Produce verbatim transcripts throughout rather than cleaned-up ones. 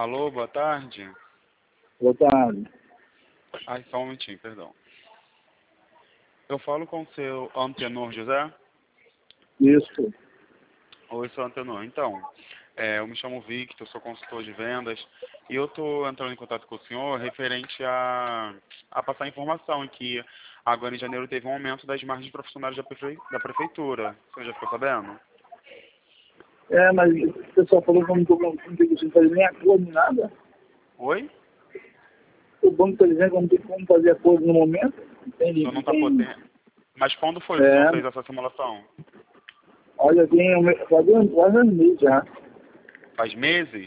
Alô, boa tarde. Boa tarde. Ai, só um minutinho, perdão. Eu falo com o seu Antenor José? Isso. Oi, seu Antenor. Então, é, eu me chamo Victor, sou consultor de vendas e eu estou entrando em contato com o senhor referente a, a passar informação em que agora em janeiro teve um aumento das margens profissionais da, prefe, da prefeitura. O senhor já ficou sabendo? É, mas o pessoal falou que eu não estou conseguindo fazer nem acordo, nem nada. Oi? O banco está dizendo que eu não tenho como fazer acordo no momento. Não tem, O senhor não não está tem... podendo. Mas quando foi que o É, senhor fez essa simulação? olha, tem um, quase um quase um mês já. Faz meses?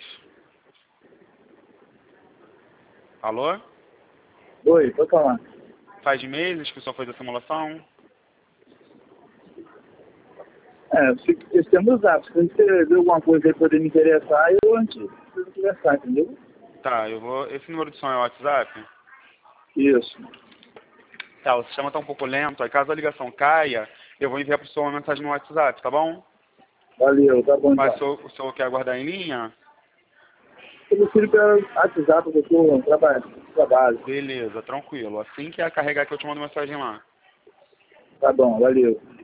Alô? Oi, pode falar. Faz meses que o senhor fez a simulação? É, se esse tem meus dados. Se você ver alguma coisa aí que poder me interessar, eu antes preciso conversar, entendeu? Tá, eu vou. Esse número de som é o WhatsApp? Isso. Tá, o sistema tá um pouco lento, aí caso a ligação caia, eu vou enviar pro senhor uma mensagem no WhatsApp, tá bom? Valeu, tá bom Mas o então. senhor, o senhor quer aguardar em linha? Eu prefiro pelo WhatsApp, porque eu estou trabalhando. Trabalho. Beleza, tranquilo. Assim que a carregar que eu te mando mensagem lá. Tá bom, valeu.